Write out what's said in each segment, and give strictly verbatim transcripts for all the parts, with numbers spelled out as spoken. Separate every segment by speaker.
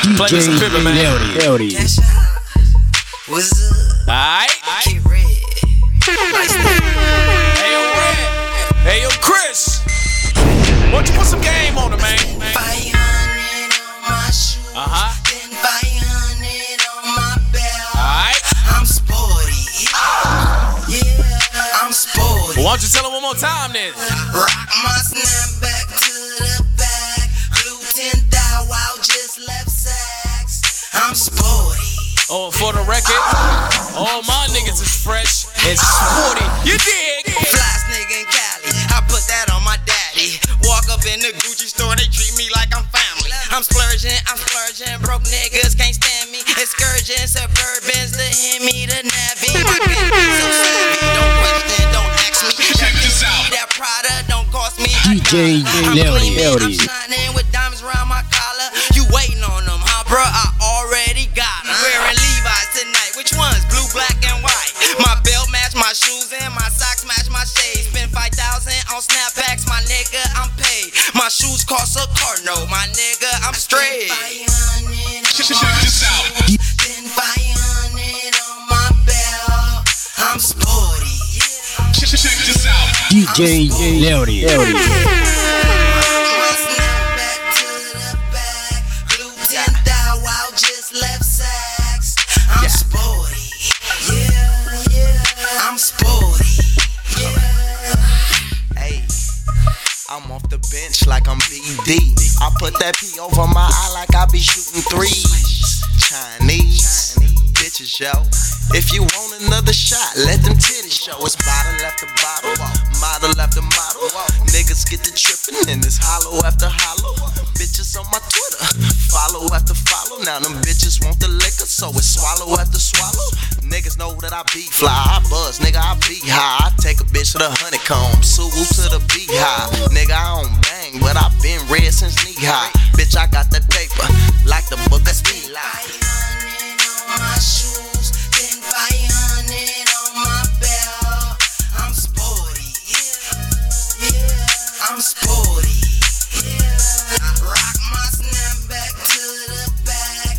Speaker 1: Play me some Pippin, man.
Speaker 2: Leody.
Speaker 3: What's up?
Speaker 1: Alright.
Speaker 3: Get red. Like
Speaker 1: Hey, yo, Red. Hey, yo, Chris. Why don't you put some game on it, man?
Speaker 3: five hundred on my shoes.
Speaker 1: Uh-huh.
Speaker 3: Then five hundred on my belt.
Speaker 1: Alright.
Speaker 3: I'm sporty. Yeah, I'm sporty.
Speaker 1: Well, why don't you tell him one more time then?
Speaker 3: Rock my snapback to the back. Blue ten thou out, just left sacks. I'm sporty.
Speaker 1: Oh, for the record, all my niggas is fresh and sporty. You dig?
Speaker 3: Flies nigga in Cali, I put that on my daddy. Walk up in the Gucci store, they treat me like I'm family. I'm splurging, I'm splurging, broke niggas can't stand me. Excursion, Suburbans, the Hemi, the Navy. My gang so savvy, don't question, don't ask me. Check this out. That Prada don't cost me a
Speaker 2: D J
Speaker 3: dollar. I'm
Speaker 2: Leody.
Speaker 3: gleaming, I'm shining with diamonds around my collar. You waiting on them, huh, bro? I already got them. Wearing Levi's tonight, which ones? Blue, black, and white. My belt match my shoes and my socks match my shades. Spend five thousand on snapbacks, my nigga, I'm paid. My shoes cost a car note, my nigga, I'm straight.
Speaker 4: Check this out.
Speaker 3: Then five hundred on my belt, I'm sporty.
Speaker 4: Check this out.
Speaker 2: D J Leody.
Speaker 3: My snapback to the back, blue ten thou out, just left sacks. I'm sporty. Yeah, yeah, I'm sporty. Yeah. Hey, I'm off the bench like I'm B D. I put that P over my eye like I be shooting threes. Chinese bitches, yo. If you want another shot, let them titties show. It's bottle after bottle, model after model. Niggas get to tripping and it's hollow after hollow. Bitches on my Twitter, follow after follow. Now them bitches want the liquor, so it's swallow after swallow. Niggas know that I be fly, I buzz, nigga, I be high. I take a bitch to the honeycomb, Sue to the beehive. Nigga, I don't bang, but I been red since knee high. Bitch, I got that paper, like the book of Eli. My shoes, then five hundred on my belt. I'm sporty, yeah, yeah, I'm sporty, yeah. I rock my snapback to the back.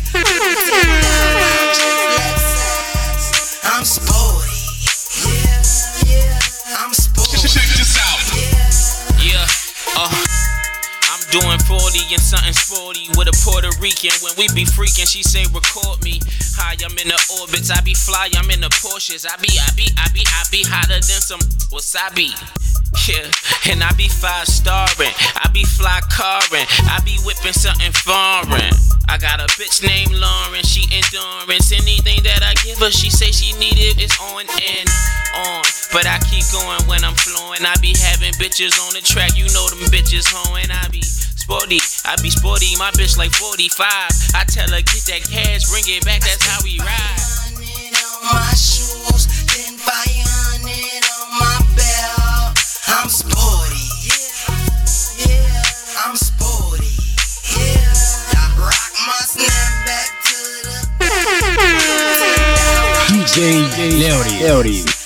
Speaker 3: I'm sporty, yeah, yeah, I'm sporty.
Speaker 4: Check this out.
Speaker 1: Yeah, uh, I'm doing forty and something sporty with a Puerto Rican. When we be freaking, she say record me. High, I'm in the orbits, I be fly, I'm in the Porsches. I be, I be, I be, I be hotter than some wasabi. Yeah, and I be five starring, I be fly carring, I be whipping something foreign. I got a bitch named Lauren, she endurance. Anything that I give her, she say she need it, it's on and on. But I keep going when I'm flowing. I be having bitches on the track, you know them bitches hoeing. I be sporty, I be sporty, my bitch like forty-five. I tell her get that cash, bring it back, that's how we ride.
Speaker 3: On my shoes, then five hundred on my belt. I'm sporty, yeah, yeah, I'm sporty, yeah. I rock my snapback to the
Speaker 2: D J Leody.